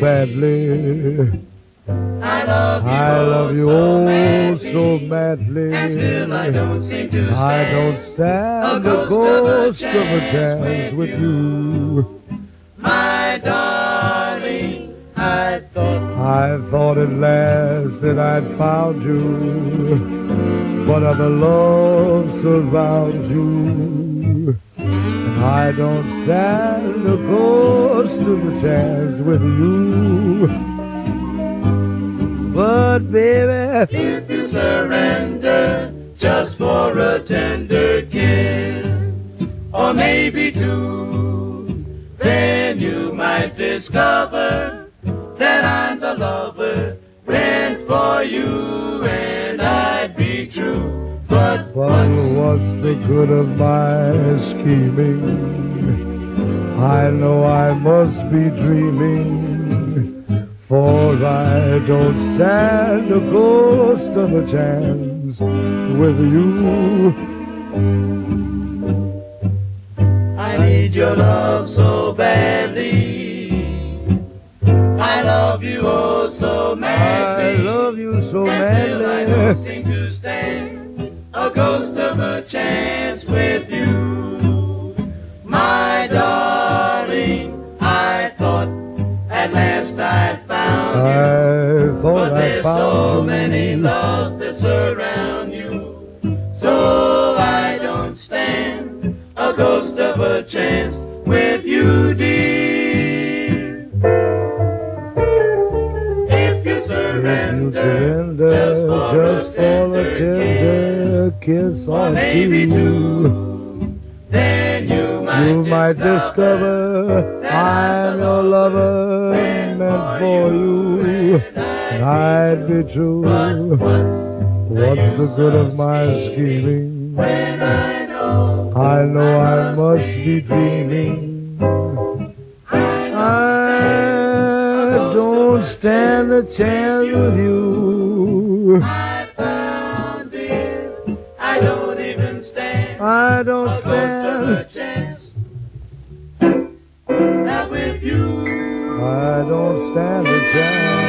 badly. I love you oh so madly. and still I don't seem to stand. I don't stand a ghost of a chance with you. My darling, I thought at last that I'd found you, but other love surrounds you. I don't stand a ghost of a chance with you. But baby, if you surrender just for a tender kiss, or maybe two, then you might discover that I'm the lover meant for you, and I'd be true. But what's the good of my scheming? I know I must be dreaming, for I don't stand a ghost of a chance with you. I need your love so badly. I love you oh so madly. I love you so and still I don't madly. seem to stand a ghost of a chance with you. My darling, I thought at last I'd found you, but there's so many loves that surround you, so I don't stand a ghost of a chance with you, dear. If you surrender just for a tender kiss or maybe two, two, then you might discover I'm your lover meant for you, and I'd be true. What's the good of my scheming? When I know I must be dreaming. I don't stand a chance with you. I found, dear, I don't even stand I don't a ghost of a stand. chance. Not with you. I don't stand a chance.